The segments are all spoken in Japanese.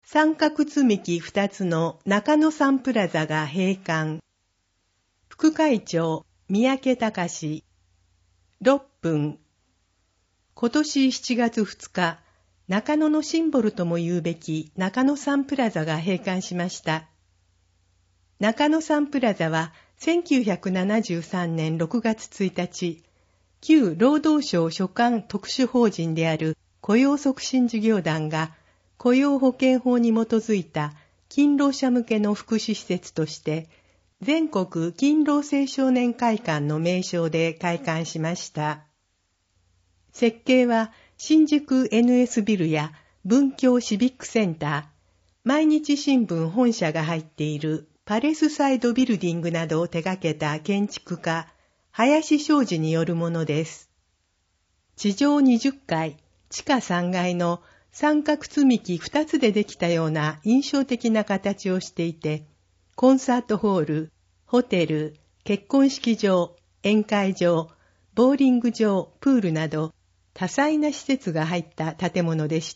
三角積み木2つの中野サンプラザが閉館。副会長、三宅隆。6分。今年7月2日、中野のシンボルとも言うべき中野サンプラザが閉館しました。中野サンプラザは1973年6月1日、旧労働省所管特殊法人である雇用促進事業団が雇用保険法に基づいた勤労者向けの福祉施設として全国勤労青少年会館の名称で開館しました。設計は新宿 NS ビルや文京シビックセンター、毎日新聞本社が入っているパレスサイドビルディングなどを手掛けた建築家、林昌司によるものです。地上20階、地下3階の三角積み木2つでできたような印象的な形をしていて、コンサートホール、ホテル、結婚式場、宴会場、ボーリング場、プールなど多彩な施設が入った建物でした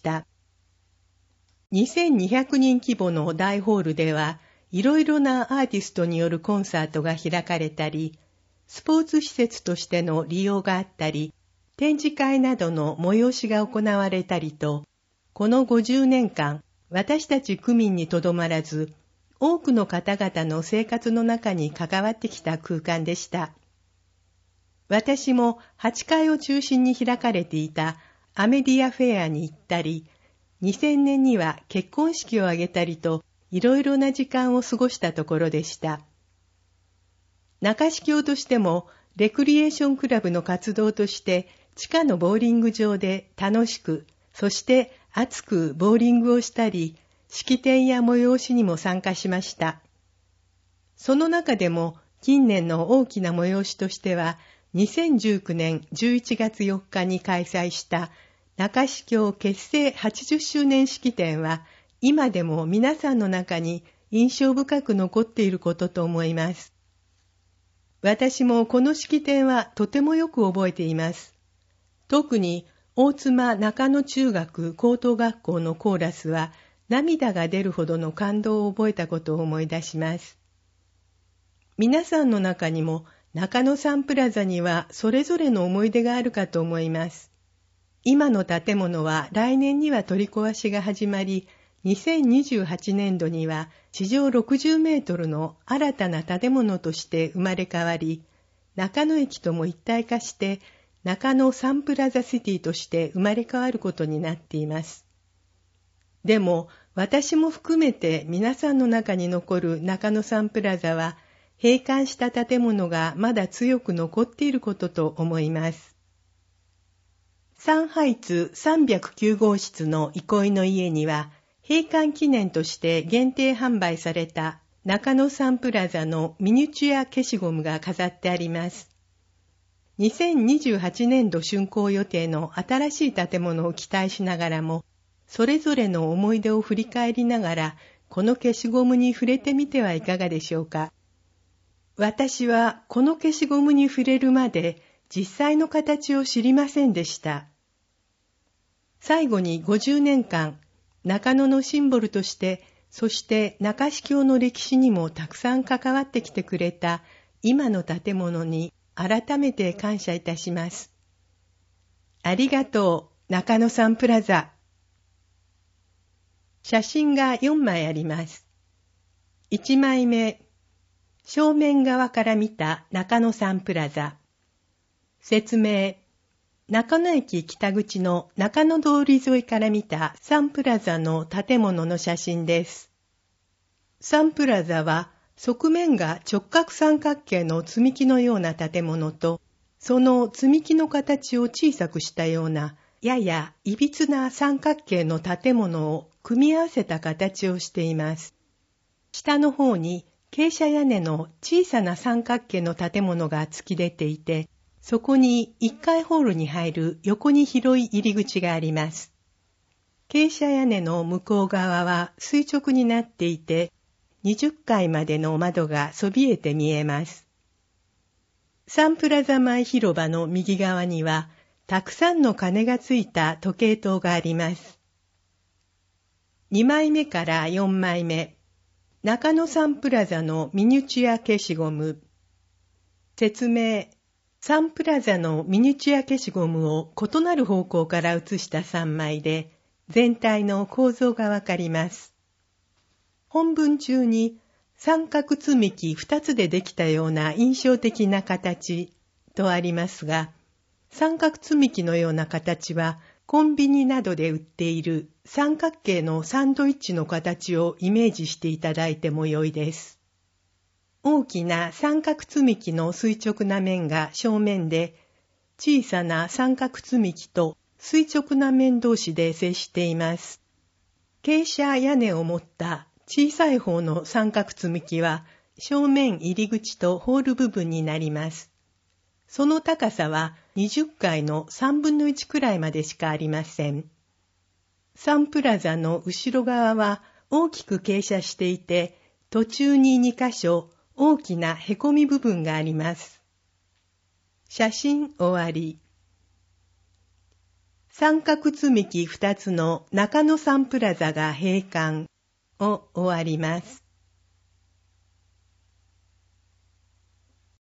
。2200人規模の大ホールではいろいろなアーティストによるコンサートが開かれたり、スポーツ施設としての利用があったり、展示会などの催しが行われたりと、この50年間、私たち区民にとどまらず、多くの方々の生活の中に関わってきた空間でした。私も8階を中心に開かれていたアメディアフェアに行ったり、2000年には結婚式を挙げたりと、いろいろな時間を過ごしたところでした。中四京としても、レクリエーションクラブの活動として、地下のボーリング場で楽しく、そして熱くボーリングをしたり、式典や催しにも参加しました。その中でも、近年の大きな催しとしては、2019年11月4日に開催した中四京結成80周年式典は、今でも皆さんの中に印象深く残っていることと思います。私もこの式典はとてもよく覚えています。特に大妻中野中学高等学校のコーラスは涙が出るほどの感動を覚えたことを思い出します。皆さんの中にも中野サンプラザにはそれぞれの思い出があるかと思います。今の建物は来年には取り壊しが始まり、2028年度には地上60メートルの新たな建物として生まれ変わり、中野駅とも一体化して中野サンプラザシティとして生まれ変わることになっています。でも私も含めて皆さんの中に残る中野サンプラザは閉館した建物がまだ強く残っていることと思います。3ハイツ309号室の憩いの家には閉館記念として限定販売された中野サンプラザのミニチュア消しゴムが飾ってあります。2028年度竣工予定の新しい建物を期待しながらも、それぞれの思い出を振り返りながら、この消しゴムに触れてみてはいかがでしょうか。私はこの消しゴムに触れるまで実際の形を知りませんでした。最後に50年間、中野のシンボルとして、そして中四京の歴史にもたくさん関わってきてくれた今の建物に改めて感謝いたします。ありがとう、中野サンプラザ。写真が4枚あります。1枚目、正面側から見た中野サンプラザ。説明。中野駅北口の中野通り沿いから見たサンプラザの建物の写真です。サンプラザは側面が直角三角形の積み木のような建物と、その積み木の形を小さくしたようなややいびつな三角形の建物を組み合わせた形をしています。下の方に傾斜屋根の小さな三角形の建物が突き出ていて、そこに1階ホールに入る横に広い入り口があります。傾斜屋根の向こう側は垂直になっていて、20階までの窓がそびえて見えます。サンプラザ前広場の右側には、たくさんの鐘がついた時計塔があります。 2枚目から4枚目、中野サンプラザのミニチュア消しゴム。説明。サンプラザのミニチュア消しゴムを異なる方向から写した3枚で、全体の構造がわかります。本文中に三角積み木2つでできたような印象的な形とありますが、三角積み木のような形はコンビニなどで売っている三角形のサンドイッチの形をイメージしていただいても良いです。大きな三角積み木の垂直な面が正面で、小さな三角積み木と垂直な面同士で接しています。傾斜屋根を持った小さい方の三角積み木は正面入り口とホール部分になります。その高さは20階の3分の1くらいまでしかありません。サンプラザの後ろ側は大きく傾斜していて、途中に2カ所大きなへこみ部分があります。写真終わり。三角積み木2つの中野サンプラザが閉館を終わります。